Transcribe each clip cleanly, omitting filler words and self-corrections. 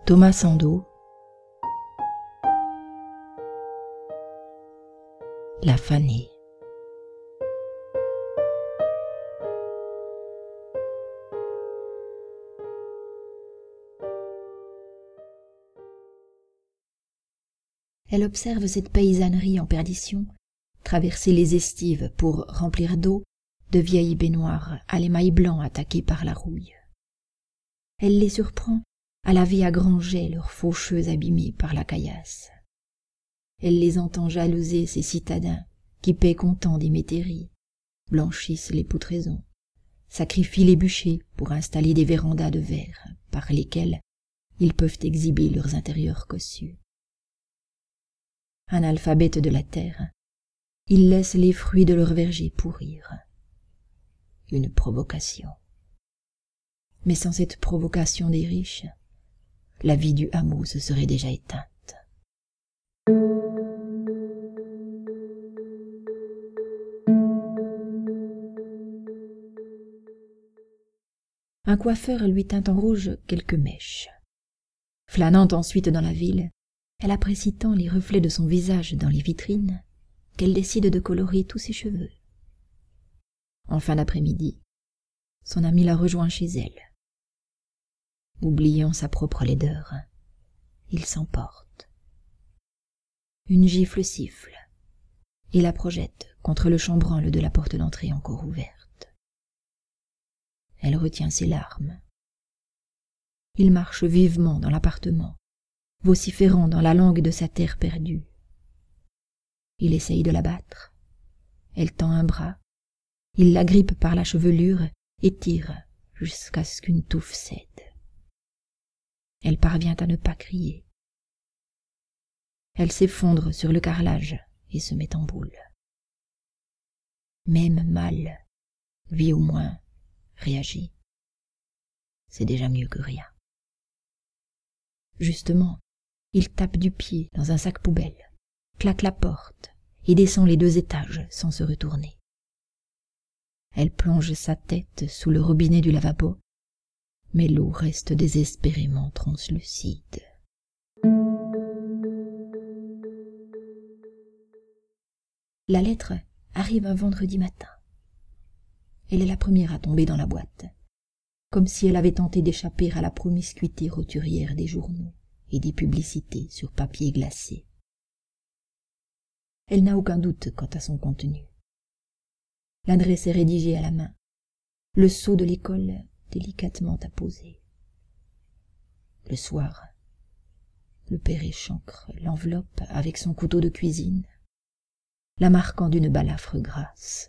Thomas Sandow. La fanée. Elle observe cette paysannerie en perdition traverser les estives pour remplir d'eau de vieilles baignoires à l'émail blanc attaquées par la rouille. Elle les surprend à laver à grands jets leurs faucheux abîmés par la caillasse. Elle les entend jalouser ces citadins qui paient comptant des métairies, blanchissent les poutraisons, sacrifient les bûchers pour installer des vérandas de verre par lesquelles ils peuvent exhiber leurs intérieurs cossus. Analphabètes de la terre, ils laissent les fruits de leur verger pourrir. Une provocation. Mais sans cette provocation des riches, la vie du hameau se serait déjà éteinte. Un coiffeur lui teint en rouge quelques mèches. Flânant ensuite dans la ville, elle apprécie tant les reflets de son visage dans les vitrines qu'elle décide de colorer tous ses cheveux. En fin d'après-midi, son ami la rejoint chez elle. Oubliant sa propre laideur, il s'emporte. Une gifle siffle et la projette contre le chambranle de la porte d'entrée encore ouverte. Elle retient ses larmes. Il marche vivement dans l'appartement, vociférant dans la langue de sa terre perdue. Il essaye de la battre. Elle tend un bras. Il la grippe par la chevelure et tire jusqu'à ce qu'une touffe cède. Elle parvient à ne pas crier. Elle s'effondre sur le carrelage et se met en boule. Même mal, lui au moins réagit. C'est déjà mieux que rien. Justement, il tape du pied dans un sac poubelle, claque la porte et descend les 2 étages sans se retourner. Elle plonge sa tête sous le robinet du lavabo, mais l'eau reste désespérément translucide. La lettre arrive un vendredi matin. Elle est la première à tomber dans la boîte, comme si elle avait tenté d'échapper à la promiscuité roturière des journaux et des publicités sur papier glacé. Elle n'a aucun doute quant à son contenu. L'adresse est rédigée à la main, le sceau de l'école délicatement apposé. Le soir, le père échancre l'enveloppe avec son couteau de cuisine, la marquant d'une balafre grasse.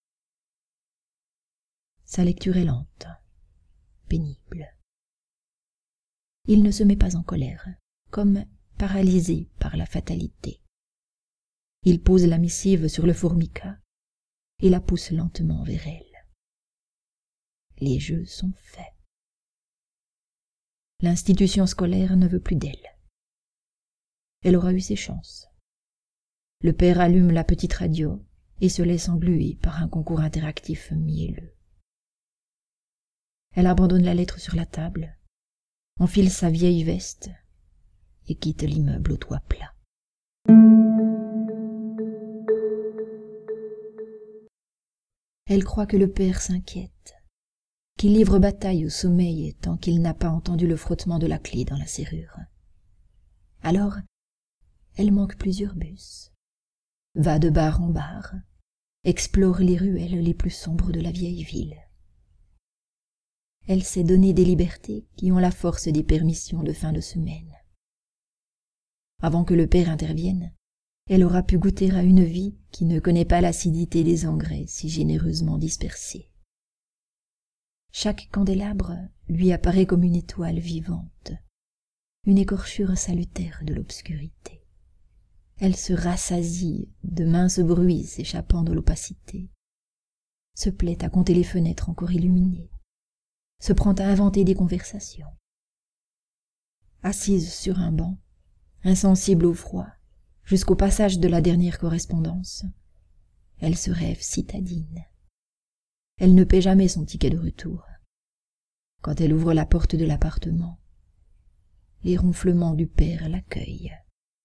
Sa lecture est lente, pénible. Il ne se met pas en colère, comme paralysé par la fatalité. Il pose la missive sur le formica et la pousse lentement vers elle. Les jeux sont faits. L'institution scolaire ne veut plus d'elle. Elle aura eu ses chances. Le père allume la petite radio et se laisse engluer par un concours interactif mielleux. Elle abandonne la lettre sur la table, enfile sa vieille veste et quitte l'immeuble au toit plat. Elle croit que le père s'inquiète, qu'il livre bataille au sommeil tant qu'il n'a pas entendu le frottement de la clé dans la serrure. Alors, elle manque plusieurs bus, va de bar en bar, explore les ruelles les plus sombres de la vieille ville. Elle s'est donné des libertés qui ont la force des permissions de fin de semaine. Avant que le père intervienne, elle aura pu goûter à une vie qui ne connaît pas l'acidité des engrais si généreusement dispersés. Chaque candélabre lui apparaît comme une étoile vivante, une écorchure salutaire de l'obscurité. Elle se rassasie de minces bruits s'échappant de l'opacité, se plaît à compter les fenêtres encore illuminées, se prend à inventer des conversations. Assise sur un banc, insensible au froid, jusqu'au passage de la dernière correspondance, elle se rêve citadine. Elle ne paie jamais son ticket de retour. Quand elle ouvre la porte de l'appartement, les ronflements du père l'accueillent.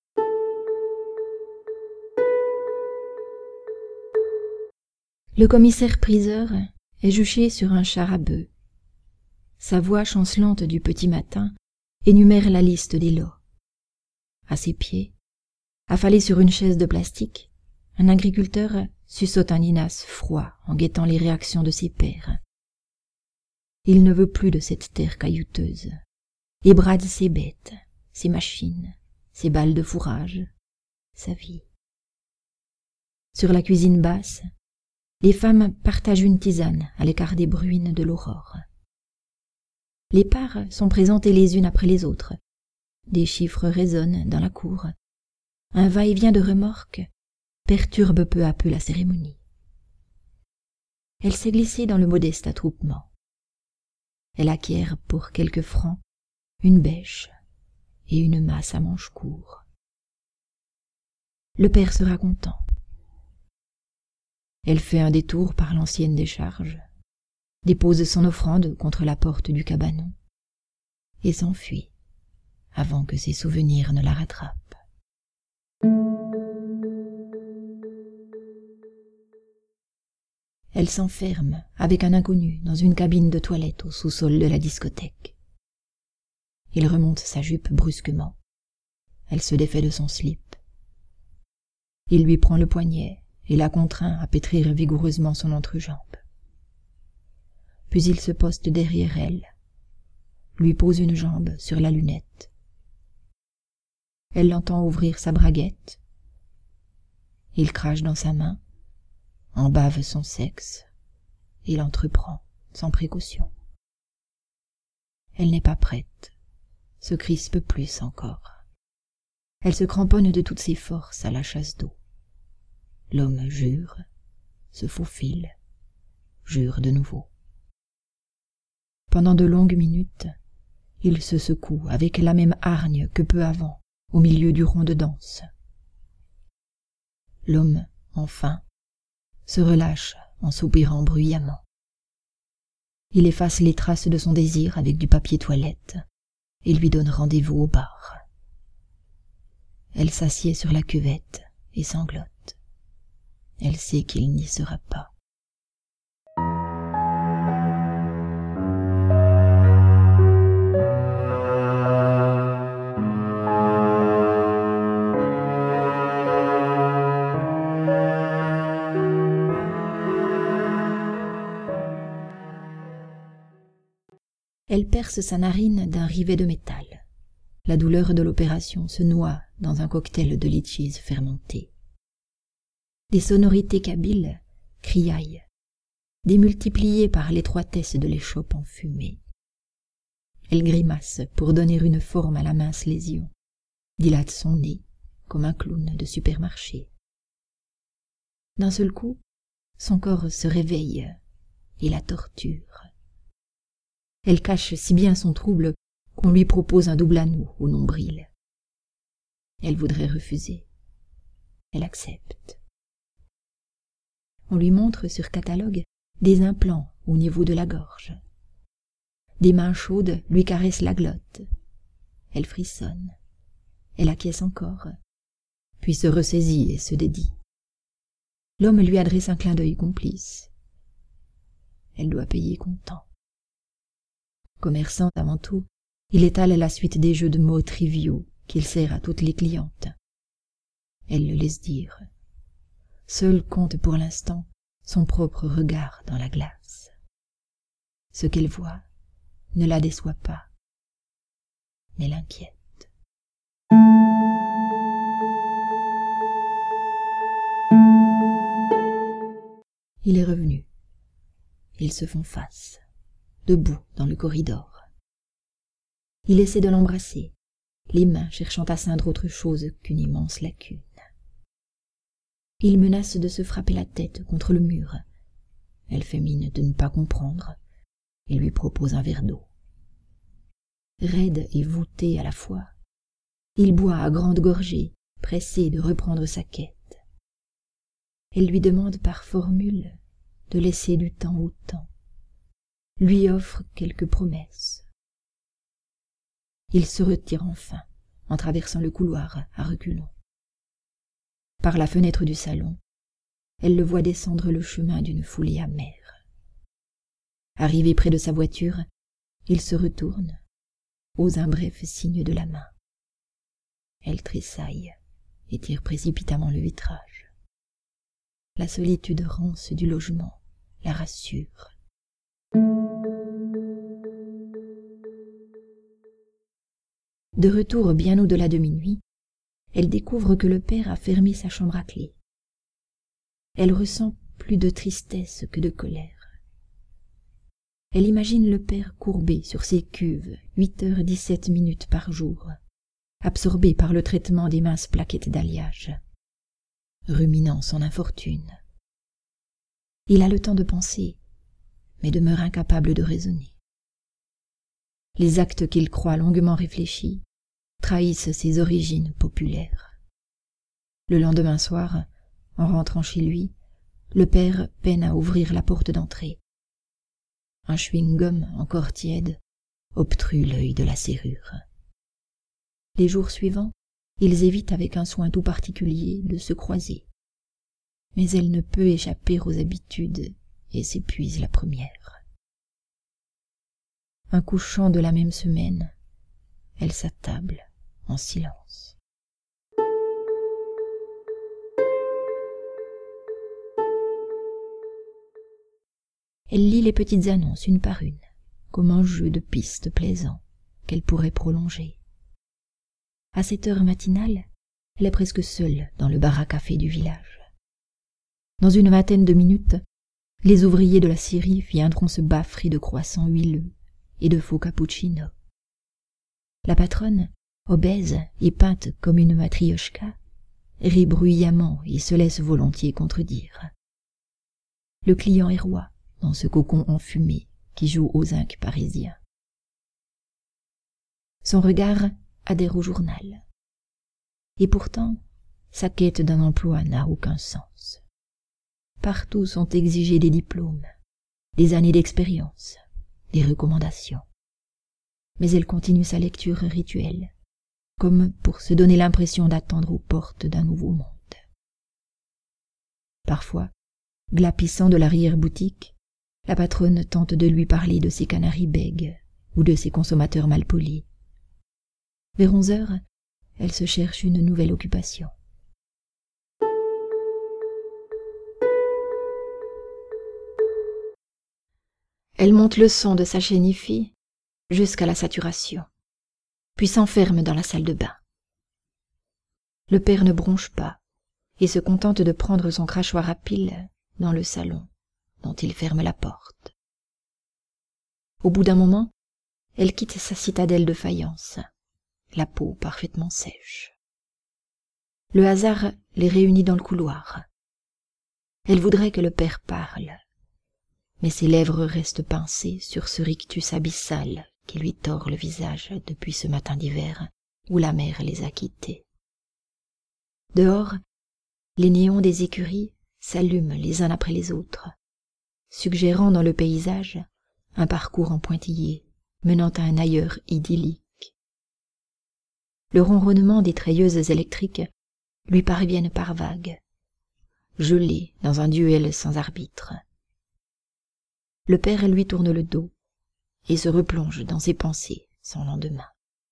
Le commissaire-priseur est juché sur un char à bœufs. Sa voix chancelante du petit matin énumère la liste des lots. À ses pieds, affalé sur une chaise de plastique, un agriculteur suçote un linas froid en guettant les réactions de ses pairs. Il ne veut plus de cette terre caillouteuse et brade ses bêtes, ses machines, ses balles de fourrage, sa vie. Sur la cuisine basse, les femmes partagent une tisane à l'écart des bruines de l'aurore. Les parts sont présentées les unes après les autres. Des chiffres résonnent dans la cour. Un va-et-vient de remorques perturbe peu à peu la cérémonie. Elle s'est glissée dans le modeste attroupement. Elle acquiert pour quelques francs une bêche et une masse à manches courts. Le père sera content. Elle fait un détour par l'ancienne décharge, dépose son offrande contre la porte du cabanon et s'enfuit avant que ses souvenirs ne la rattrapent. Elle s'enferme avec un inconnu dans une cabine de toilette au sous-sol de la discothèque. Il remonte sa jupe brusquement. Elle se défait de son slip. Il lui prend le poignet et la contraint à pétrir vigoureusement son entrejambe. Puis il se poste derrière elle, lui pose une jambe sur la lunette. Elle l'entend ouvrir sa braguette. Il crache dans sa main, en bave son sexe, et l'entreprend sans précaution. Elle n'est pas prête, se crispe plus encore. Elle se cramponne de toutes ses forces à la chasse d'eau. L'homme jure, se faufile, jure de nouveau. Pendant de longues minutes, il se secoue avec la même hargne que peu avant, au milieu du rond de danse. L'homme, enfin, se relâche en soupirant bruyamment. Il efface les traces de son désir avec du papier toilette et lui donne rendez-vous au bar. Elle s'assied sur la cuvette et sanglote. Elle sait qu'il n'y sera pas. Elle perce sa narine d'un rivet de métal. La douleur de l'opération se noie dans un cocktail de litchis fermenté. Des sonorités kabyles criaillent, démultipliées par l'étroitesse de l'échoppe enfumée. Elle grimace pour donner une forme à la mince lésion, dilate son nez comme un clown de supermarché. D'un seul coup, son corps se réveille et la torture. Elle cache si bien son trouble qu'on lui propose un double anneau au nombril. Elle voudrait refuser. Elle accepte. On lui montre sur catalogue des implants au niveau de la gorge. Des mains chaudes lui caressent la glotte. Elle frissonne. Elle acquiesce encore, puis se ressaisit et se dédie. L'homme lui adresse un clin d'œil complice. Elle doit payer comptant. Commerçant avant tout, il étale la suite des jeux de mots triviaux qu'il sert à toutes les clientes. Elle le laisse dire. Seul compte pour l'instant son propre regard dans la glace. Ce qu'elle voit ne la déçoit pas, mais l'inquiète. Il est revenu. Ils se font face, debout dans le corridor. Il essaie de l'embrasser, les mains cherchant à ceindre autre chose qu'une immense lacune. Il menace de se frapper la tête contre le mur. Elle fait mine de ne pas comprendre et lui propose un verre d'eau. Raide et voûté à la fois, il boit à grandes gorgées, pressé de reprendre sa quête. Elle lui demande par formule de laisser du temps au temps, lui offre quelques promesses. il se retire enfin, en traversant le couloir à reculons. Par la fenêtre du salon, elle le voit descendre le chemin d'une foulée amère. Arrivé près de sa voiture, il se retourne, ose un bref signe de la main. Elle tressaille et tire précipitamment le vitrage. La solitude rance du logement la rassure. De retour bien au-delà de minuit, elle découvre que le père a fermé sa chambre à clé. Elle ressent plus de tristesse que de colère. Elle imagine le père courbé sur ses cuves, 8h17 par jour, absorbé par le traitement des minces plaquettes d'alliage, ruminant son infortune. Il a le temps de penser, mais demeure incapable de raisonner. Les actes qu'il croit longuement réfléchis trahissent ses origines populaires. Le lendemain soir, en rentrant chez lui, le père peine à ouvrir la porte d'entrée. Un chewing-gum encore tiède obstrue l'œil de la serrure. Les jours suivants, ils évitent avec un soin tout particulier de se croiser. Mais elle ne peut échapper aux habitudes et s'épuise la première. Un couchant de la même semaine, elle s'attable en silence. Elle lit les petites annonces une par une, comme un jeu de pistes plaisant qu'elle pourrait prolonger. À cette heure matinale, elle est presque seule dans le bar à café du village. Dans une vingtaine de minutes, les ouvriers de la scierie viendront se baffer de croissants huileux et de faux cappuccino. La patronne, obèse et peinte comme une matriochka, rit bruyamment et se laisse volontiers contredire. Le client est roi dans ce cocon enfumé qui joue au zinc parisien. Son regard adhère au journal. Et pourtant, sa quête d'un emploi n'a aucun sens. Partout sont exigés des diplômes, des années d'expérience, des recommandations. Mais elle continue sa lecture rituelle, comme pour se donner l'impression d'attendre aux portes d'un nouveau monde. Parfois, glapissant de l'arrière-boutique, la patronne tente de lui parler de ses canaris bègues ou de ses consommateurs malpolis. Vers 11h, elle se cherche une nouvelle occupation. Elle monte le son de sa chaîne hi-fi jusqu'à la saturation, puis s'enferme dans la salle de bain. Le père ne bronche pas et se contente de prendre son crachoir à pile dans le salon, dont il ferme la porte. Au bout d'un moment, elle quitte sa citadelle de faïence, la peau parfaitement sèche. Le hasard les réunit dans le couloir. Elle voudrait que le père parle, mais ses lèvres restent pincées sur ce rictus abyssal qui lui tord le visage depuis ce matin d'hiver où la mer les a quittés. Dehors, les néons des écuries s'allument les uns après les autres, suggérant dans le paysage un parcours en pointillés menant à un ailleurs idyllique. Le ronronnement des treilleuses électriques lui parviennent par vagues, gelées dans un duel sans arbitre. Le père lui tourne le dos et se replonge dans ses pensées sans lendemain.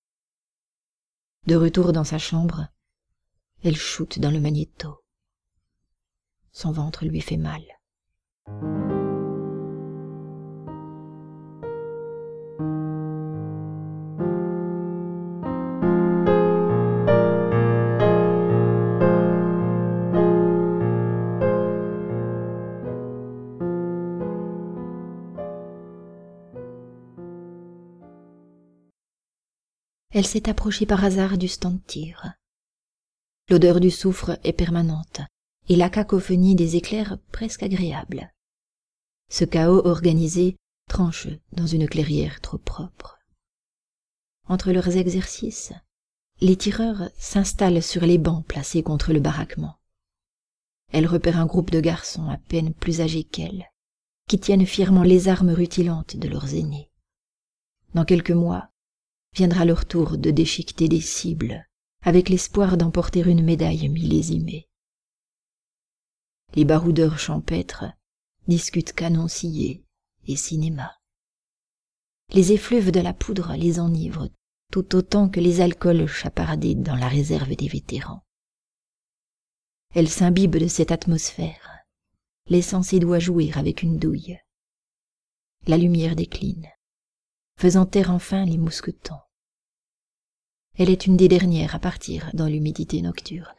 De retour dans sa chambre, elle chute dans le magnéto. Son ventre lui fait mal. Elle s'est approchée par hasard du stand de tir. L'odeur du soufre est permanente et la cacophonie des éclairs presque agréable. Ce chaos organisé tranche dans une clairière trop propre. Entre leurs exercices, les tireurs s'installent sur les bancs placés contre le baraquement. Elle repère un groupe de garçons à peine plus âgés qu'elle, qui tiennent fièrement les armes rutilantes de leurs aînés. Dans quelques mois, viendra leur tour de déchiqueter des cibles, avec l'espoir d'emporter une médaille millésimée. Les baroudeurs champêtres discutent canon scié et cinéma. Les effluves de la poudre les enivrent tout autant que les alcools chapardés dans la réserve des vétérans. Elle s'imbibe de cette atmosphère, laissant ses doigts jouer avec une douille. La lumière décline, faisant taire enfin les mousquetons. Elle est une des dernières à partir dans l'humidité nocturne.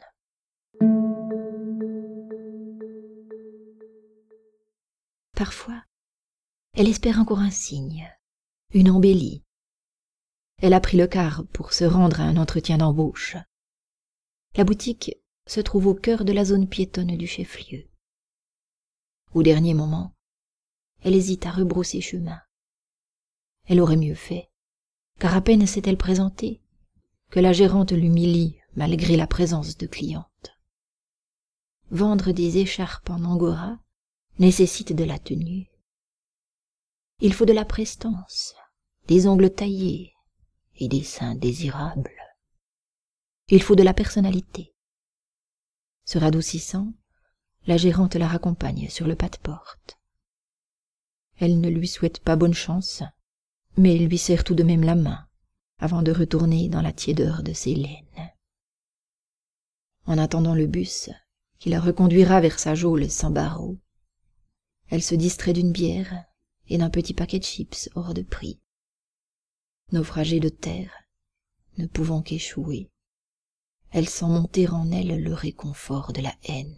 Parfois, elle espère encore un signe, une embellie. Elle a pris le car pour se rendre à un entretien d'embauche. La boutique se trouve au cœur de la zone piétonne du chef-lieu. Au dernier moment, elle hésite à rebrousser chemin. Elle aurait mieux fait, car à peine s'est-elle présentée que la gérante l'humilie malgré la présence de clientes. Vendre des écharpes en angora nécessite de la tenue. Il faut de la prestance, des ongles taillés et des seins désirables. Il faut de la personnalité. Se radoucissant, la gérante la raccompagne sur le pas de porte. Elle ne lui souhaite pas bonne chance, mais lui serre tout de même la main avant de retourner dans la tiédeur de ses laines. En attendant le bus qui la reconduira vers sa geôle sans barreaux, elle se distrait d'une bière et d'un petit paquet de chips hors de prix. Naufragée de terre, ne pouvant qu'échouer, elle sent monter en elle le réconfort de la haine.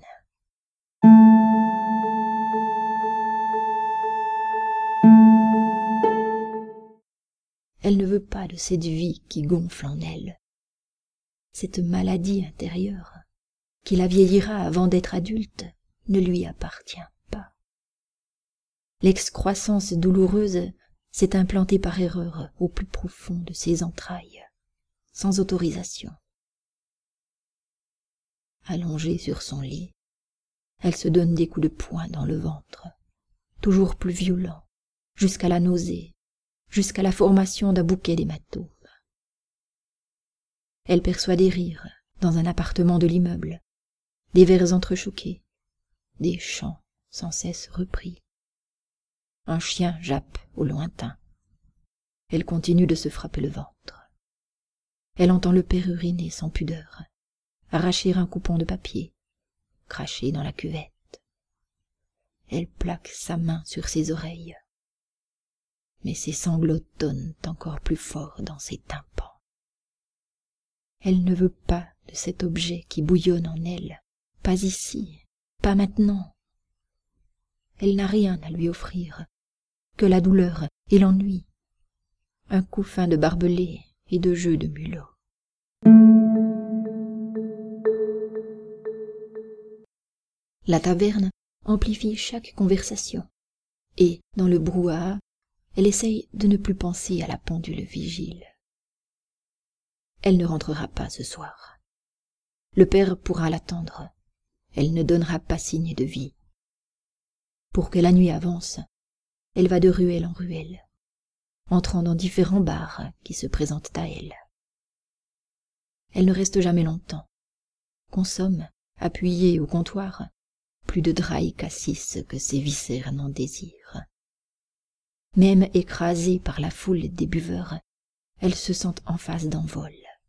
Elle ne veut pas de cette vie qui gonfle en elle. Cette maladie intérieure, qui la vieillira avant d'être adulte, ne lui appartient pas. L'excroissance douloureuse s'est implantée par erreur au plus profond de ses entrailles, sans autorisation. Allongée sur son lit, elle se donne des coups de poing dans le ventre, toujours plus violents, jusqu'à la nausée, jusqu'à la formation d'un bouquet d'hématomes. Elle perçoit des rires dans un appartement de l'immeuble, des vers entrechoqués, des chants sans cesse repris. Un chien jappe au lointain. Elle continue de se frapper le ventre. Elle entend le père uriner sans pudeur, arracher un coupon de papier, cracher dans la cuvette. Elle plaque sa main sur ses oreilles, mais ses sanglots tonnent encore plus fort dans ses tympans. Elle ne veut pas de cet objet qui bouillonne en elle, pas ici, pas maintenant. Elle n'a rien à lui offrir, que la douleur et l'ennui, un couffin de barbelé et de jeux de mulot. La taverne amplifie chaque conversation, et, dans le brouhaha, elle essaye de ne plus penser à la pendule vigile. Elle ne rentrera pas ce soir. Le père pourra l'attendre. Elle ne donnera pas signe de vie. Pour que la nuit avance, elle va de ruelle en ruelle, entrant dans différents bars qui se présentent à elle. Elle ne reste jamais longtemps, consomme, appuyée au comptoir, plus de dry cassis que ses viscères n'en désirent. Même écrasée par la foule des buveurs, elle se sent en phase d'envol.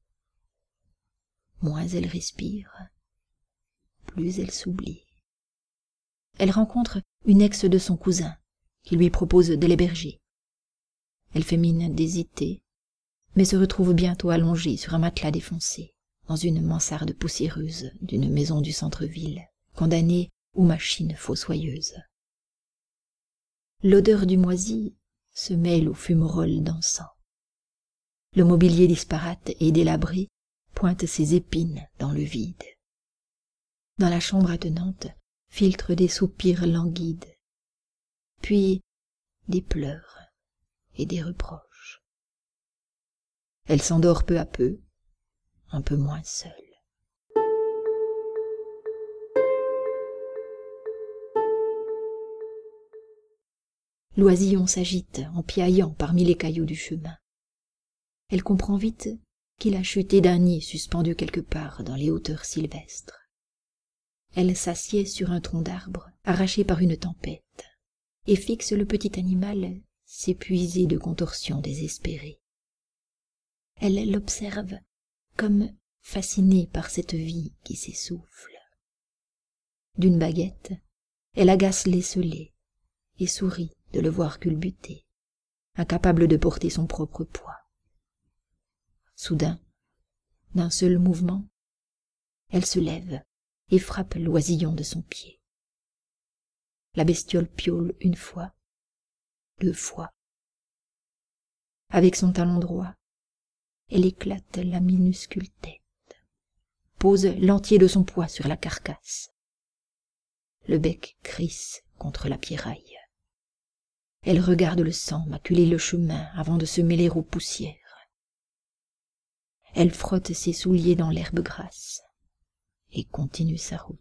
Moins elle respire, plus elle s'oublie. Elle rencontre une ex de son cousin, qui lui propose de l'héberger. Elle fait mine d'hésiter, mais se retrouve bientôt allongée sur un matelas défoncé, dans une mansarde poussiéreuse d'une maison du centre-ville, condamnée aux machines fossoyeuses. L'odeur du moisi se mêle aux fumerolles d'encens. Le mobilier disparate et délabré pointe ses épines dans le vide. Dans la chambre attenante filtrent des soupirs languides, puis des pleurs et des reproches. Elle s'endort peu à peu, un peu moins seule. L'oisillon s'agite en piaillant parmi les cailloux du chemin. Elle comprend vite qu'il a chuté d'un nid suspendu quelque part dans les hauteurs sylvestres. Elle s'assied sur un tronc d'arbre arraché par une tempête et fixe le petit animal s'épuiser de contorsions désespérées. Elle l'observe comme fascinée par cette vie qui s'essouffle. D'une baguette, elle agace l'esselet et sourit de le voir culbuter, incapable de porter son propre poids. Soudain, d'un seul mouvement, elle se lève et frappe l'oisillon de son pied. La bestiole piaule une fois, 2 fois. Avec son talon droit, elle éclate la minuscule tête, pose l'entier de son poids sur la carcasse. Le bec crisse contre la pierraille. Elle regarde le sang maculer le chemin avant de se mêler aux poussières. Elle frotte ses souliers dans l'herbe grasse et continue sa route.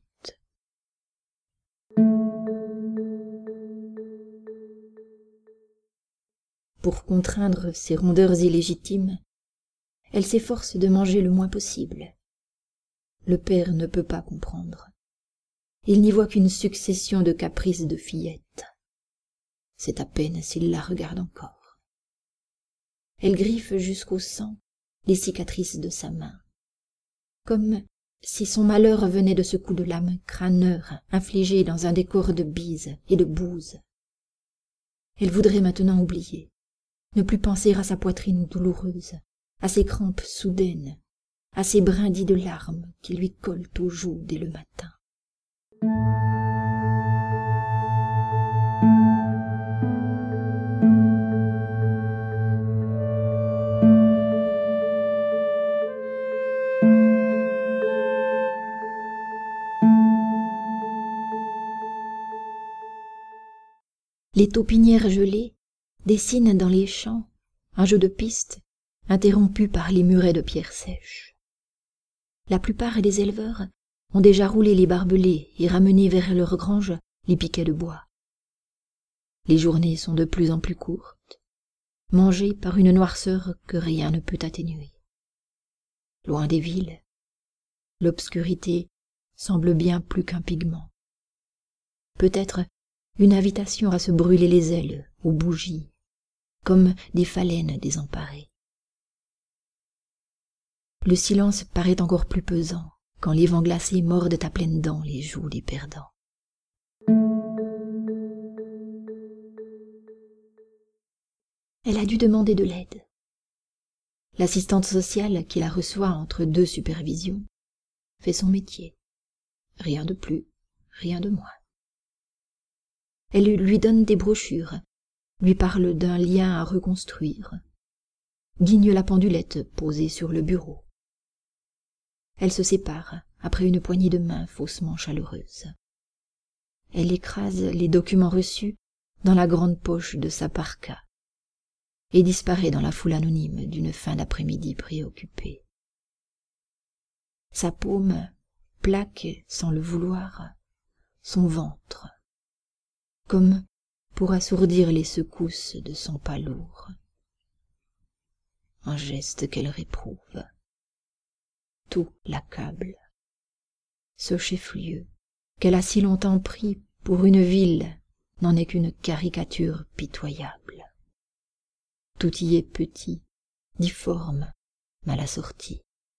Pour contraindre ses rondeurs illégitimes, elle s'efforce de manger le moins possible. Le père ne peut pas comprendre. Il n'y voit qu'une succession de caprices de fillette. C'est à peine s'il la regarde encore. Elle griffe jusqu'au sang les cicatrices de sa main, comme si son malheur venait de ce coup de lame crâneur infligé dans un décor de bise et de bouse. Elle voudrait maintenant oublier, ne plus penser à sa poitrine douloureuse, à ses crampes soudaines, à ces brindilles de larmes qui lui collent aux joues dès le matin. Les taupinières gelées dessinent dans les champs un jeu de pistes interrompu par les murets de pierres sèches. La plupart des éleveurs ont déjà roulé les barbelés et ramené vers leurs granges les piquets de bois. Les journées sont de plus en plus courtes, mangées par une noirceur que rien ne peut atténuer. Loin des villes, l'obscurité semble bien plus qu'un pigment. Peut-être une invitation à se brûler les ailes aux bougies, comme des phalènes désemparées. Le silence paraît encore plus pesant quand les vents glacés mordent à pleines dents les joues des perdants. Elle a dû demander de l'aide. L'assistante sociale qui la reçoit entre 2 supervisions fait son métier. Rien de plus, rien de moins. Elle lui donne des brochures, lui parle d'un lien à reconstruire, guigne la pendulette posée sur le bureau. Elle se sépare après une poignée de main faussement chaleureuse. Elle écrase les documents reçus dans la grande poche de sa parka et disparaît dans la foule anonyme d'une fin d'après-midi préoccupée. Sa paume plaque, sans le vouloir, son ventre, comme pour assourdir les secousses de son pas lourd. Un geste qu'elle réprouve. Tout l'accable. Ce chef-lieu, qu'elle a si longtemps pris pour une ville, n'en est qu'une caricature pitoyable. Tout y est petit, difforme, mal assorti.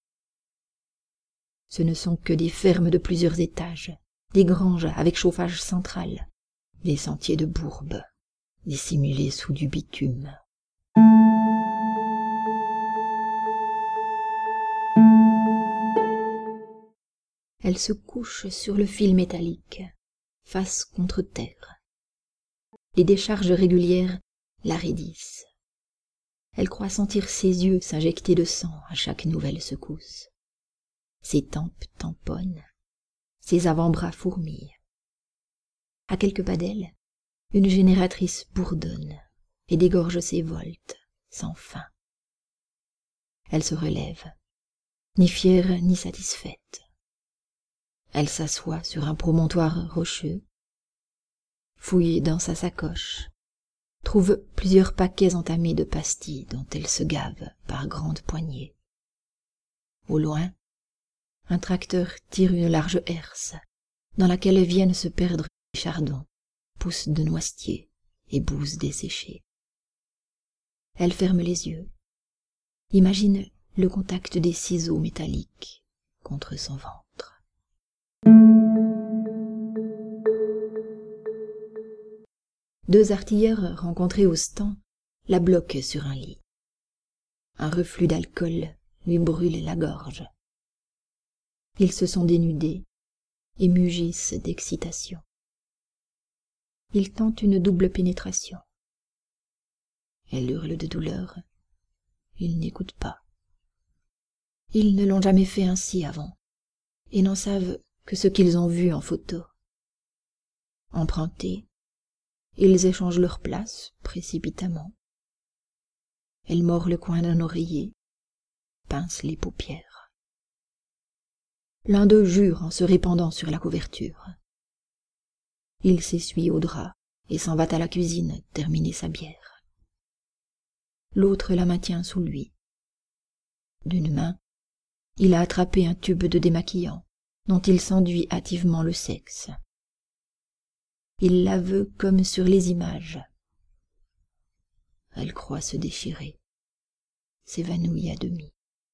Ce ne sont que des fermes de plusieurs étages, des granges avec chauffage central, des sentiers de bourbe, dissimulés sous du bitume. Elle se couche sur le fil métallique, face contre terre. Les décharges régulières la raidissent. Elle croit sentir ses yeux s'injecter de sang à chaque nouvelle secousse. Ses tempes tamponnent, ses avant-bras fourmillent. À quelques pas d'elle, une génératrice bourdonne et dégorge ses volts sans fin. Elle se relève, ni fière ni satisfaite. Elle s'assoit sur un promontoire rocheux, fouille dans sa sacoche trouve plusieurs paquets entamés de pastilles dont elle se gave par grandes poignées. Au loin, un tracteur tire une large herse, dans laquelle viennent se perdre les chardons, pousses de noisetiers et bouses desséchées. Elle ferme les yeux, imagine le contact des ciseaux métalliques contre son ventre. Deux artilleurs rencontrés au stand la bloquent sur un lit. Un reflux d'alcool lui brûle la gorge. Ils se sont dénudés et mugissent d'excitation. Ils tentent une double pénétration. Elle hurle de douleur. Ils n'écoutent pas. Ils ne l'ont jamais fait ainsi avant, et n'en savent que ce qu'ils ont vu en photo. Empruntés, ils échangent leur place précipitamment. Elle mord le coin d'un oreiller, pince les paupières. L'un d'eux jure en se répandant sur la couverture. Il s'essuie au drap et s'en va à la cuisine terminer sa bière. L'autre la maintient sous lui. D'une main, il a attrapé un tube de démaquillant dont il s'enduit hâtivement le sexe. Il la veut comme sur les images. Elle croit se déchirer, s'évanouit à demi.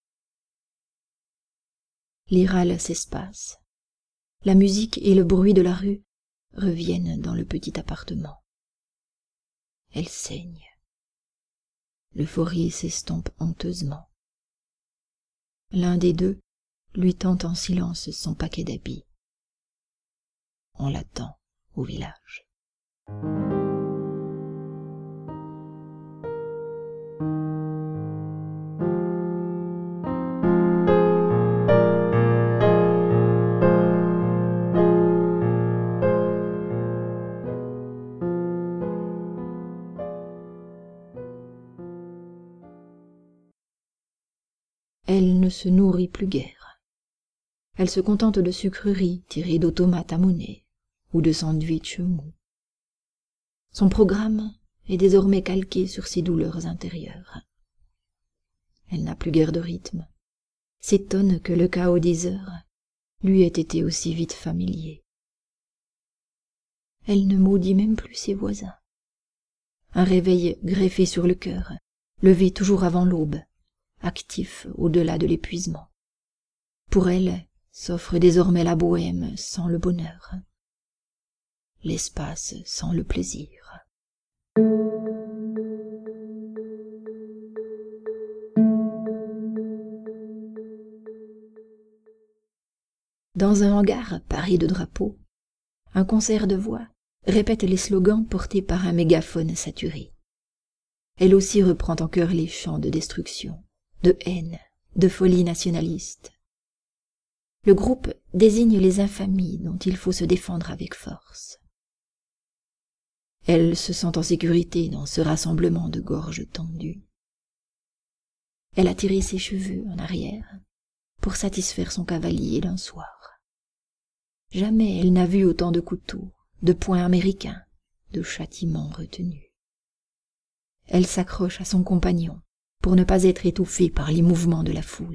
Les râles s'espacent. La musique et le bruit de la rue reviennent dans le petit appartement. Elle saigne. L'euphorie s'estompe honteusement. L'un des deux lui tend en silence son paquet d'habits. On l'attend au village. Elle ne se nourrit plus guère. Elle se contente de sucreries tirées d'automates à monnaie ou de sandwichs mous. Son programme est désormais calqué sur ses douleurs intérieures. Elle n'a plus guère de rythme, s'étonne que le chaos des heures lui ait été aussi vite familier. Elle ne maudit même plus ses voisins. Un réveil greffé sur le cœur, levé toujours avant l'aube, actif au-delà de l'épuisement. Pour elle s'offre désormais la bohème sans le bonheur, l'espace sans le plaisir. Dans un hangar paré de drapeaux, un concert de voix répète les slogans portés par un mégaphone saturé. Elle aussi reprend en chœur les chants de destruction, de haine, de folie nationaliste. Le groupe désigne les infamies dont il faut se défendre avec force. Elle se sent en sécurité dans ce rassemblement de gorges tendues. Elle a tiré ses cheveux en arrière pour satisfaire son cavalier d'un soir. Jamais elle n'a vu autant de couteaux, de poings américains, de châtiments retenus. Elle s'accroche à son compagnon pour ne pas être étouffée par les mouvements de la foule.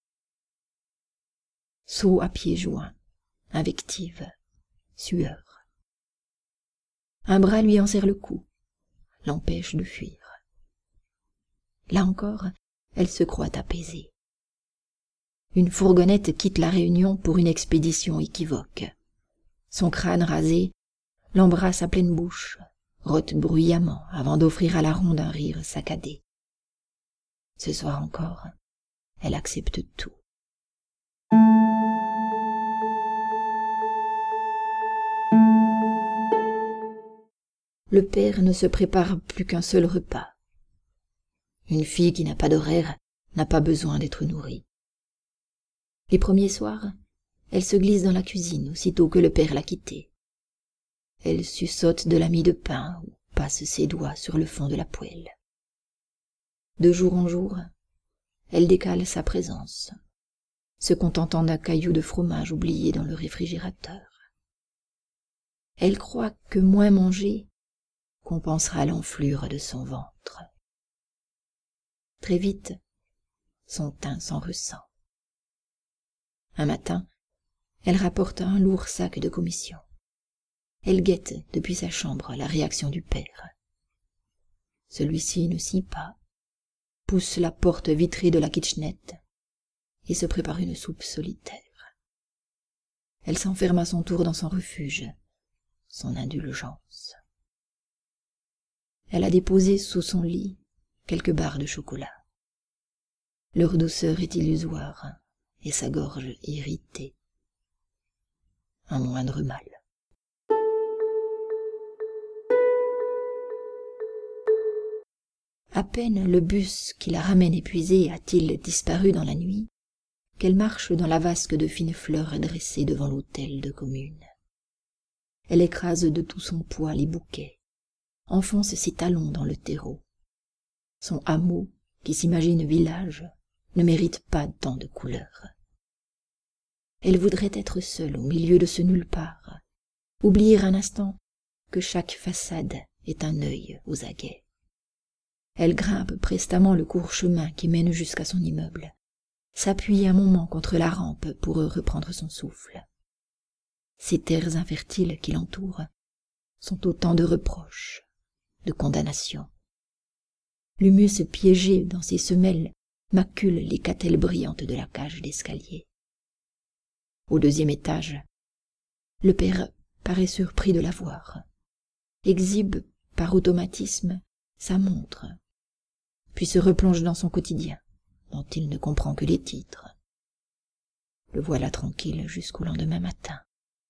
Saut à pieds joints, invective, sueur. Un bras lui enserre le cou, l'empêche de fuir. Là encore, elle se croit apaisée. Une fourgonnette quitte la Réunion pour une expédition équivoque. Son crâne rasé l'embrasse à pleine bouche, rote bruyamment avant d'offrir à la ronde un rire saccadé. Ce soir encore, elle accepte tout. Le père ne se prépare plus qu'un seul repas. Une fille qui n'a pas d'horaire n'a pas besoin d'être nourrie. Les premiers soirs, elle se glisse dans la cuisine aussitôt que le père l'a quittée. Elle suçote de la mie de pain ou passe ses doigts sur le fond de la poêle. De jour en jour, elle décale sa présence, se contentant d'un caillou de fromage oublié dans le réfrigérateur. Elle croit que moins manger, compensera l'enflure de son ventre. Très vite, son teint s'en ressent. Un matin, elle rapporte un lourd sac de commission. Elle guette depuis sa chambre la réaction du père. Celui-ci ne scie pas, pousse la porte vitrée de la kitchenette et se prépare une soupe solitaire. Elle s'enferme à son tour dans son refuge, son indulgence. Elle a déposé sous son lit quelques barres de chocolat. Leur douceur est illusoire et sa gorge irritée. Un moindre mal. À peine le bus qui la ramène épuisée a-t-il disparu dans la nuit, qu'elle marche dans la vasque de fines fleurs dressée devant l'hôtel de commune. Elle écrase de tout son poids les bouquets, enfonce ses talons dans le terreau. Son hameau, qui s'imagine village, ne mérite pas tant de couleurs. Elle voudrait être seule au milieu de ce nulle part, oublier un instant que chaque façade est un œil aux aguets. Elle grimpe prestement le court chemin qui mène jusqu'à son immeuble, s'appuie un moment contre la rampe pour reprendre son souffle. Ces terres infertiles qui l'entourent sont autant de reproches, de condamnations. L'humus piégé dans ses semelles macule les catelles brillantes de la cage d'escalier. Au deuxième étage, le père paraît surpris de la voir, exhibe par automatisme sa montre, puis se replonge dans son quotidien, dont il ne comprend que les titres. Le voilà tranquille jusqu'au lendemain matin.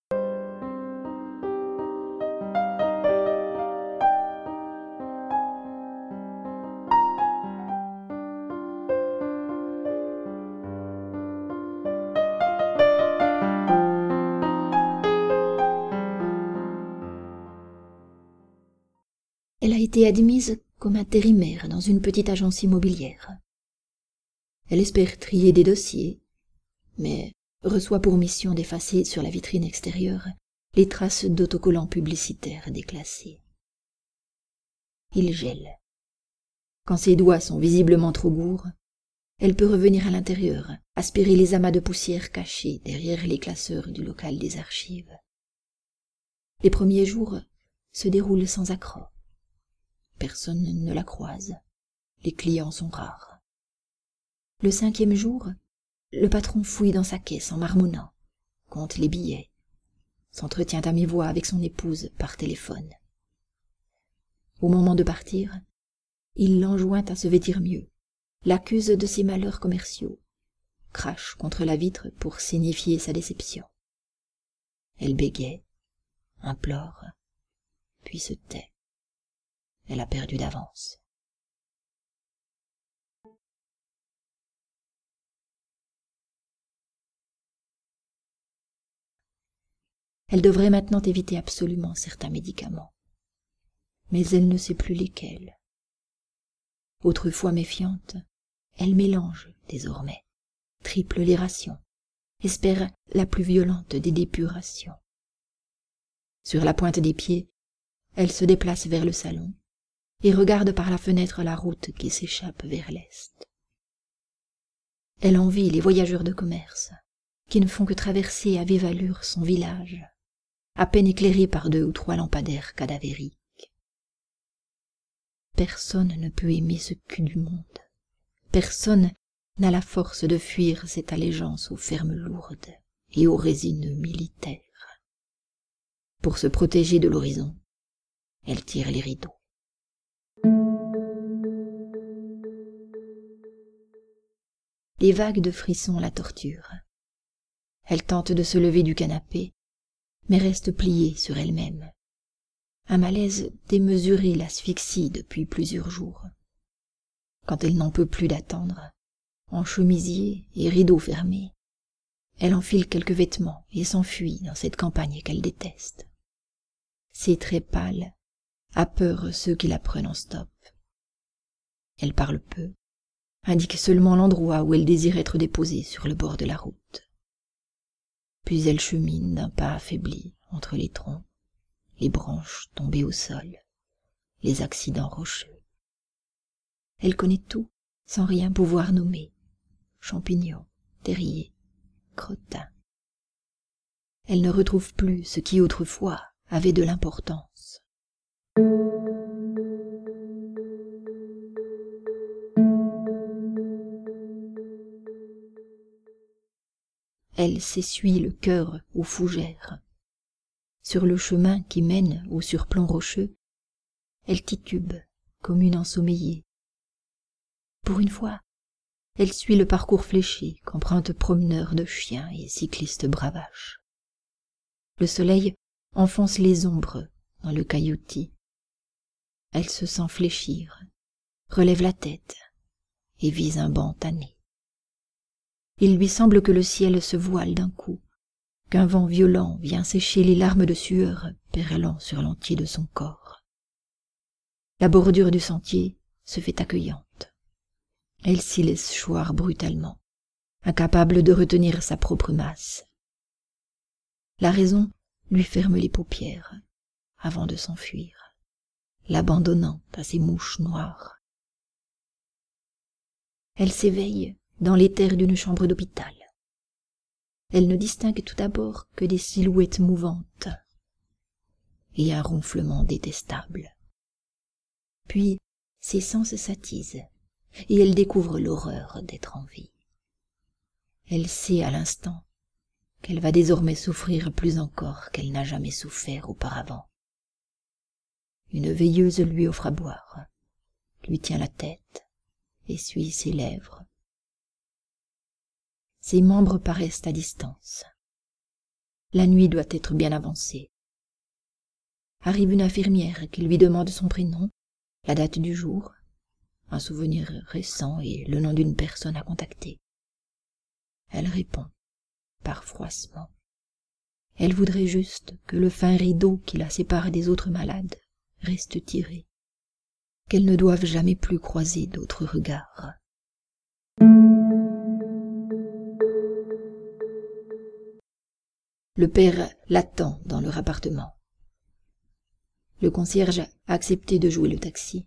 Elle a été admise comme intérimaire dans une petite agence immobilière. Elle espère trier des dossiers, mais reçoit pour mission d'effacer sur la vitrine extérieure les traces d'autocollants publicitaires déclassés. Il gèle. Quand ses doigts sont visiblement trop gourds, elle peut revenir à l'intérieur, aspirer les amas de poussière cachés derrière les classeurs du local des archives. Les premiers jours se déroulent sans accroc. Personne ne la croise. Les clients sont rares. Le 5e jour, le patron fouille dans sa caisse en marmonnant, compte les billets, s'entretient à mi-voix avec son épouse par téléphone. Au moment de partir, il l'enjoint à se vêtir mieux, l'accuse de ses malheurs commerciaux, crache contre la vitre pour signifier sa déception. Elle bégaie, implore, puis se tait. Elle a perdu d'avance. Elle devrait maintenant éviter absolument certains médicaments, mais elle ne sait plus lesquels. Autrefois méfiante, elle mélange désormais, triple les rations, espère la plus violente des dépurations. Sur la pointe des pieds, elle se déplace vers le salon et regarde par la fenêtre la route qui s'échappe vers l'est. Elle envie les voyageurs de commerce, qui ne font que traverser à vive allure son village, à peine éclairé par 2 ou 3 lampadaires cadavériques. Personne ne peut aimer ce cul du monde. Personne n'a la force de fuir cette allégeance aux fermes lourdes et aux résineux militaires. Pour se protéger de l'horizon, elle tire les rideaux. Des vagues de frissons la torturent. Elle tente de se lever du canapé, mais reste pliée sur elle-même. Un malaise démesuré l'asphyxie depuis plusieurs jours. Quand elle n'en peut plus d'attendre, en chemisier et rideaux fermés, elle enfile quelques vêtements et s'enfuit dans cette campagne qu'elle déteste. Ses traits pâles apeurent ceux qui la prennent en stop. Elle parle peu, indique seulement l'endroit où elle désire être déposée sur le bord de la route. Puis elle chemine d'un pas affaibli entre les troncs, les branches tombées au sol, les accidents rocheux. Elle connaît tout sans rien pouvoir nommer. Champignons, terriers, crottins. Elle ne retrouve plus ce qui autrefois avait de l'importance. Elle s'essuie le cœur aux fougères. Sur le chemin qui mène au surplomb rocheux, elle titube comme une ensommeillée. Pour une fois, elle suit le parcours fléché qu'empruntent promeneurs de chiens et cyclistes bravaches. Le soleil enfonce les ombres dans le cailloutis. Elle se sent fléchir, relève la tête et vise un banc tanné. Il lui semble que le ciel se voile d'un coup, qu'un vent violent vient sécher les larmes de sueur perlant sur l'entier de son corps. La bordure du sentier se fait accueillante. Elle s'y laisse choir brutalement, incapable de retenir sa propre masse. La raison lui ferme les paupières avant de s'enfuir, l'abandonnant à ses mouches noires. Elle s'éveille dans l'éther d'une chambre d'hôpital. Elle ne distingue tout d'abord que des silhouettes mouvantes et un ronflement détestable. Puis ses sens s'attisent et elle découvre l'horreur d'être en vie. Elle sait à l'instant qu'elle va désormais souffrir plus encore qu'elle n'a jamais souffert auparavant. Une veilleuse lui offre à boire, lui tient la tête, essuie ses lèvres. Ses membres paraissent à distance. La nuit doit être bien avancée. Arrive une infirmière qui lui demande son prénom, la date du jour, un souvenir récent et le nom d'une personne à contacter. Elle répond, par froissement. Elle voudrait juste que le fin rideau qui la sépare des autres malades reste tiré, qu'elle ne doive jamais plus croiser d'autres regards. Le père l'attend dans leur appartement. Le concierge a accepté de jouer le taxi.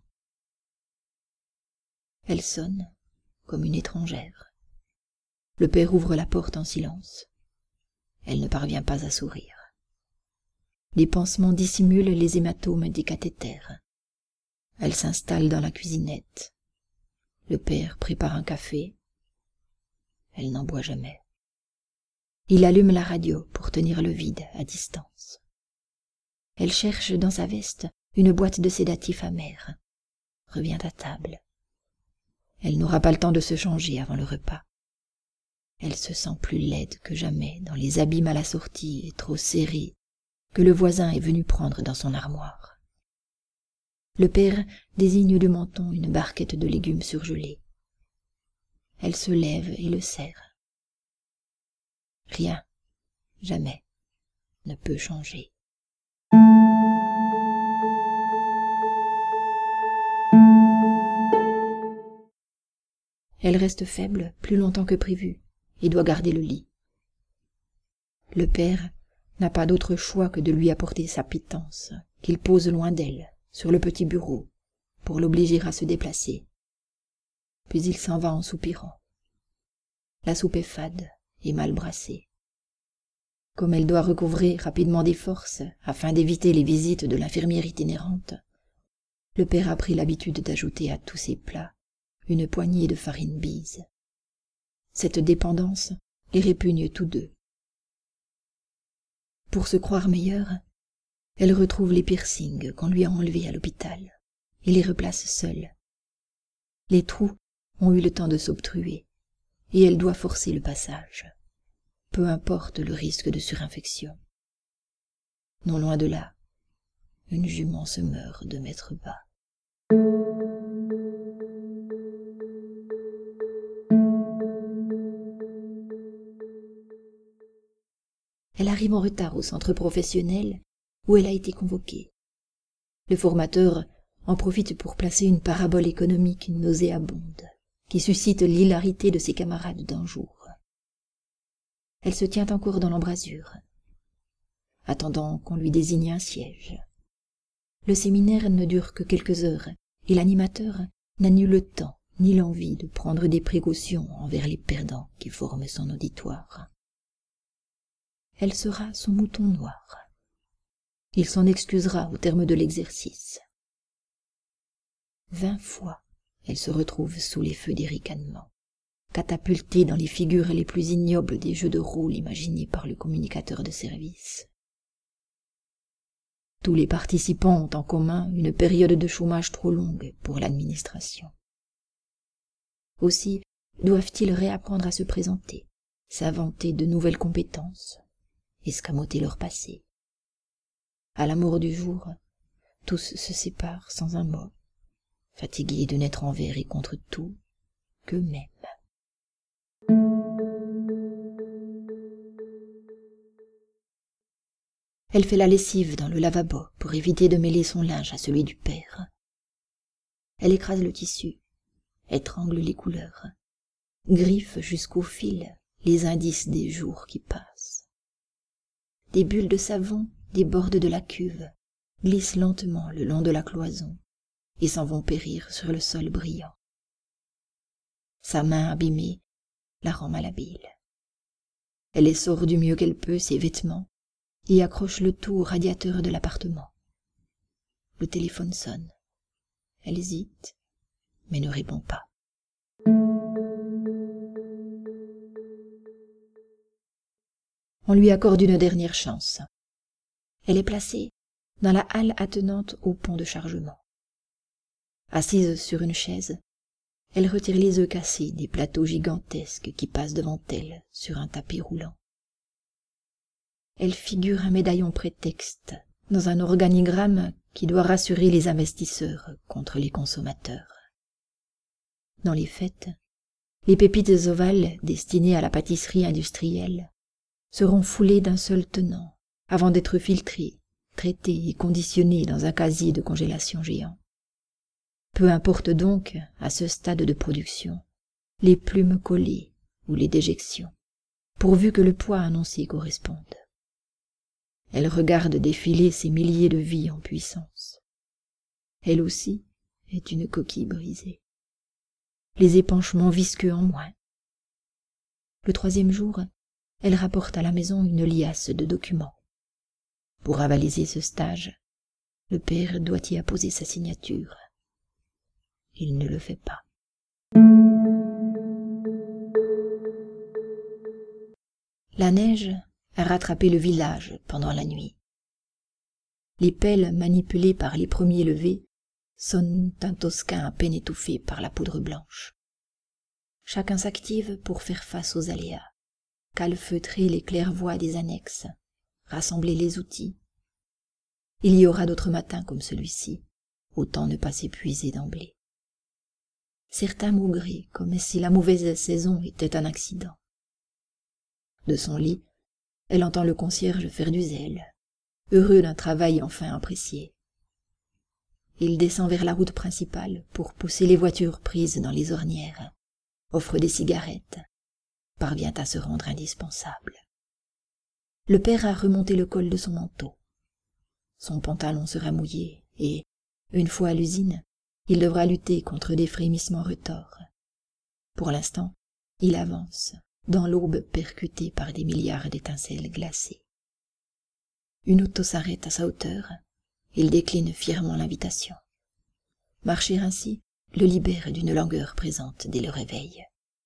Elle sonne comme une étrangère. Le père ouvre la porte en silence. Elle ne parvient pas à sourire. Les pansements dissimulent les hématomes des cathéters. Elle s'installe dans la cuisinette. Le père prépare un café. Elle n'en boit jamais. Il allume la radio pour tenir le vide à distance. Elle cherche dans sa veste une boîte de sédatifs amers. Revient à table. Elle n'aura pas le temps de se changer avant le repas. Elle se sent plus laide que jamais dans les habits mal assortis et trop serrés que le voisin est venu prendre dans son armoire. Le père désigne du menton une barquette de légumes surgelés. Elle se lève et le serre. Rien, jamais, ne peut changer. Elle reste faible plus longtemps que prévu et doit garder le lit. Le père n'a pas d'autre choix que de lui apporter sa pitance, qu'il pose loin d'elle, sur le petit bureau, pour l'obliger à se déplacer. Puis il s'en va en soupirant. La soupe est fade et mal brassée. Comme elle doit recouvrer rapidement des forces afin d'éviter les visites de l'infirmière itinérante, le père a pris l'habitude d'ajouter à tous ses plats une poignée de farine bise. Cette dépendance les répugne tous deux. Pour se croire meilleure, elle retrouve les piercings qu'on lui a enlevés à l'hôpital et les replace seule. Les trous ont eu le temps de s'obstruer et elle doit forcer le passage. Peu importe le risque de surinfection. Non loin de là, une jument se meurt de mettre bas. Elle arrive en retard au centre professionnel où elle a été convoquée. Le formateur en profite pour placer une parabole économique nauséabonde qui suscite l'hilarité de ses camarades d'un jour. Elle se tient encore dans l'embrasure, attendant qu'on lui désigne un siège. Le séminaire ne dure que quelques heures, et l'animateur n'a ni le temps ni l'envie de prendre des précautions envers les perdants qui forment son auditoire. Elle sera son mouton noir. Il s'en excusera au terme de l'exercice. 20 fois, elle se retrouve sous les feux des ricanements, catapultée dans les figures les plus ignobles des jeux de rôle imaginés par le communicateur de service. Tous les participants ont en commun une période de chômage trop longue pour l'administration. Aussi doivent-ils réapprendre à se présenter, s'inventer de nouvelles compétences, escamoter leur passé. À la mort du jour, tous se séparent sans un mot, fatigués de n'être envers et contre tout qu'eux-mêmes. Elle fait la lessive dans le lavabo pour éviter de mêler son linge à celui du père. Elle écrase le tissu, étrangle les couleurs, griffe jusqu'au fil les indices des jours qui passent. Des bulles de savon débordent de la cuve, glissent lentement le long de la cloison et s'en vont périr sur le sol brillant. Sa main abîmée la rend malhabile. Elle essore du mieux qu'elle peut ses vêtements et accroche le tout au radiateur de l'appartement. Le téléphone sonne. Elle hésite, mais ne répond pas. On lui accorde une dernière chance. Elle est placée dans la halle attenante au pont de chargement. Assise sur une chaise, elle retire les œufs cassés des plateaux gigantesques qui passent devant elle sur un tapis roulant. Elle figure un médaillon prétexte dans un organigramme qui doit rassurer les investisseurs contre les consommateurs. Dans les faits, les pépites ovales destinées à la pâtisserie industrielle seront foulées d'un seul tenant avant d'être filtrées, traitées et conditionnées dans un casier de congélation géant. Peu importe donc, à ce stade de production, les plumes collées ou les déjections, pourvu que le poids annoncé corresponde. Elle regarde défiler ces milliers de vies en puissance. Elle aussi est une coquille brisée. Les épanchements visqueux en moins. Le 3e jour, elle rapporte à la maison une liasse de documents. Pour avaliser ce stage, le père doit y apposer sa signature. Il ne le fait pas. La neige a rattrapé le village pendant la nuit. Les pelles manipulées par les premiers levés sonnent un tosquin à peine étouffé par la poudre blanche. Chacun s'active pour faire face aux aléas, calfeutrer les claires-voies des annexes, rassembler les outils. Il y aura d'autres matins comme celui-ci, autant ne pas s'épuiser d'emblée. Certains maugraient comme si la mauvaise saison était un accident. De son lit, elle entend le concierge faire du zèle, heureux d'un travail enfin apprécié. Il descend vers la route principale pour pousser les voitures prises dans les ornières, offre des cigarettes, parvient à se rendre indispensable. Le père a remonté le col de son manteau. Son pantalon sera mouillé et, une fois à l'usine, il devra lutter contre des frémissements retors. Pour l'instant, il avance, dans l'aube percutée par des milliards d'étincelles glacées. Une auto s'arrête à sa hauteur, il décline fièrement l'invitation. Marcher ainsi le libère d'une langueur présente dès le réveil.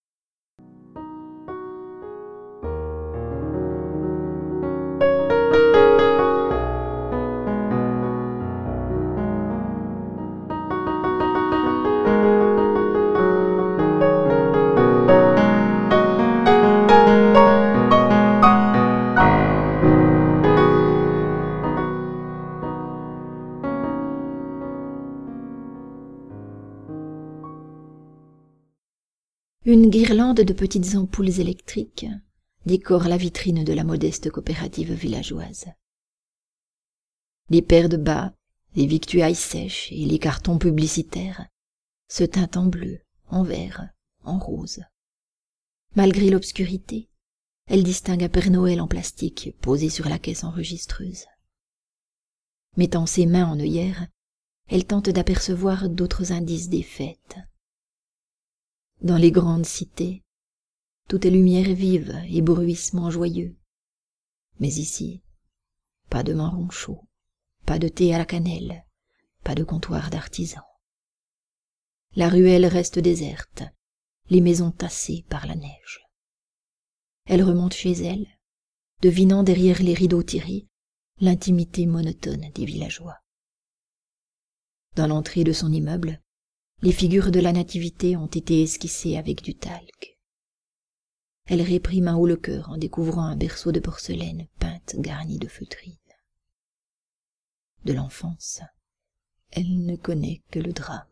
Une guirlande de petites ampoules électriques décore la vitrine de la modeste coopérative villageoise. Les paires de bas, les victuailles sèches et les cartons publicitaires se teintent en bleu, en vert, en rose. Malgré l'obscurité, elle distingue un Père Noël en plastique posé sur la caisse enregistreuse. Mettant ses mains en œillères, elle tente d'apercevoir d'autres indices des fêtes. Dans les grandes cités, tout est lumière vive et bruissement joyeux. Mais ici, pas de marron chaud, pas de thé à la cannelle, pas de comptoir d'artisans. La ruelle reste déserte, les maisons tassées par la neige. Elle remonte chez elle, devinant derrière les rideaux tirés l'intimité monotone des villageois. Dans l'entrée de son immeuble, les figures de la nativité ont été esquissées avec du talc. Elle réprime un haut le cœur en découvrant un berceau de porcelaine peinte garni de feutrines. De l'enfance, elle ne connaît que le drame.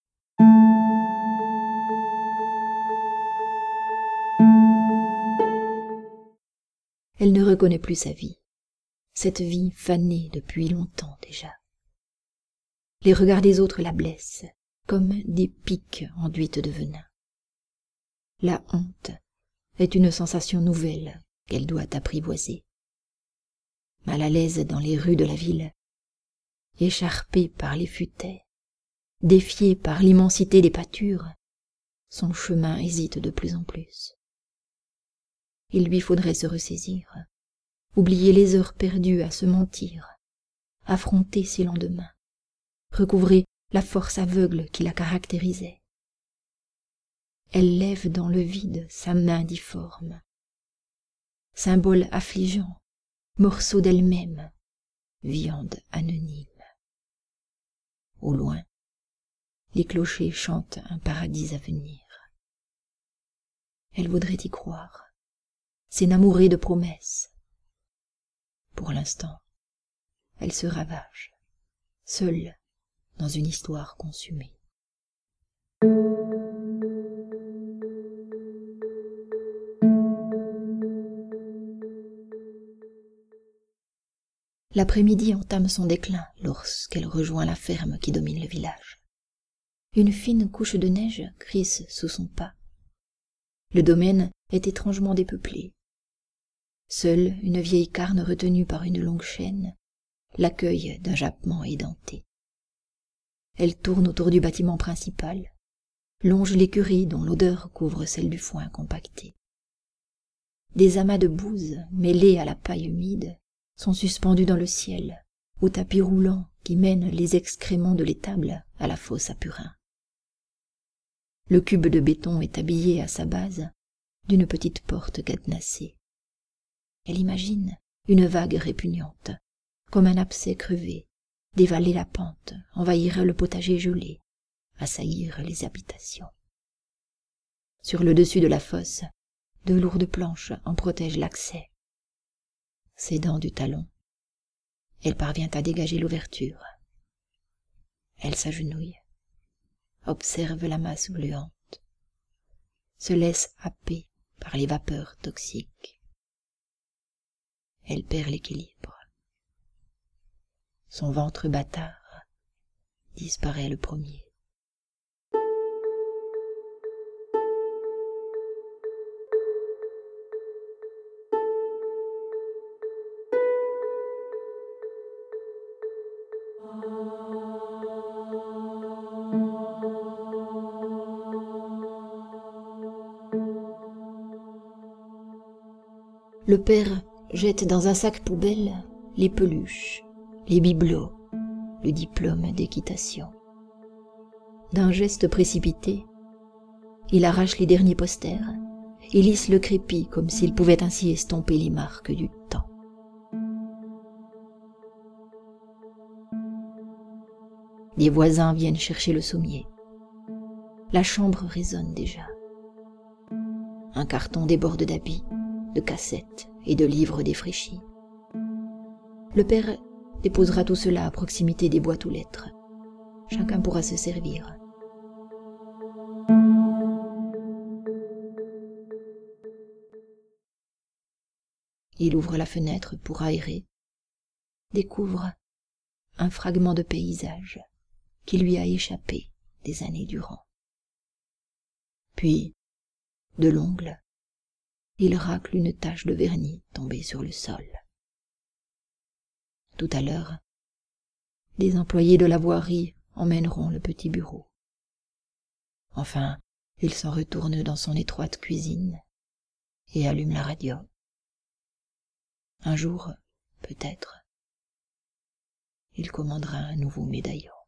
Elle ne reconnaît plus sa vie, cette vie fanée depuis longtemps déjà. Les regards des autres la blessent, comme des piques enduites de venin. La honte est une sensation nouvelle qu'elle doit apprivoiser. Mal à l'aise dans les rues de la ville, écharpée par les futaies, défiée par l'immensité des pâtures, son chemin hésite de plus en plus. Il lui faudrait se ressaisir, oublier les heures perdues à se mentir, affronter ses lendemains, recouvrer la force aveugle qui la caractérisait. Elle lève dans le vide sa main difforme, symbole affligeant, morceau d'elle-même, viande anonyme. Au loin, les clochers chantent un paradis à venir. Elle voudrait y croire, s'énamourer de promesses. Pour l'instant, elle se ravage, seule dans une histoire consumée. L'après-midi entame son déclin lorsqu'elle rejoint la ferme qui domine le village. Une fine couche de neige crisse sous son pas. Le domaine est étrangement dépeuplé. Seule une vieille carne retenue par une longue chaîne l'accueille d'un jappement édenté. Elle tourne autour du bâtiment principal, longe l'écurie dont l'odeur couvre celle du foin compacté. Des amas de bouse mêlés à la paille humide sont suspendus dans le ciel, au tapis roulant qui mène les excréments de l'étable à la fosse à purin. Le cube de béton est habillé à sa base d'une petite porte cadenassée. Elle imagine une vague répugnante, comme un abcès crevé, dévaler la pente, envahir le potager gelé, assaillir les habitations. Sur le dessus de la fosse, de lourdes planches en protègent l'accès. S'aidant du talon, elle parvient à dégager l'ouverture. Elle s'agenouille, observe la masse gluante, se laisse happer par les vapeurs toxiques. Elle perd l'équilibre. Son ventre bâtard disparaît le premier. Le père jette dans un sac poubelle les peluches, les bibelots, le diplôme d'équitation. D'un geste précipité, il arrache les derniers posters et lisse le crépi comme s'il pouvait ainsi estomper les marques du temps. Les voisins viennent chercher le sommier. La chambre résonne déjà. Un carton déborde d'habits, de cassettes et de livres défraîchis. Le père déposera tout cela à proximité des boîtes aux lettres. Chacun pourra se servir. Il ouvre la fenêtre pour aérer, découvre un fragment de paysage qui lui a échappé des années durant. Puis, de l'ongle, il racle une tache de vernis tombée sur le sol. Tout à l'heure, Des employés de la voirie emmèneront le petit bureau. Enfin, il s'en retourne dans son étroite cuisine et allume la radio. Un jour, peut-être, il commandera un nouveau médaillon.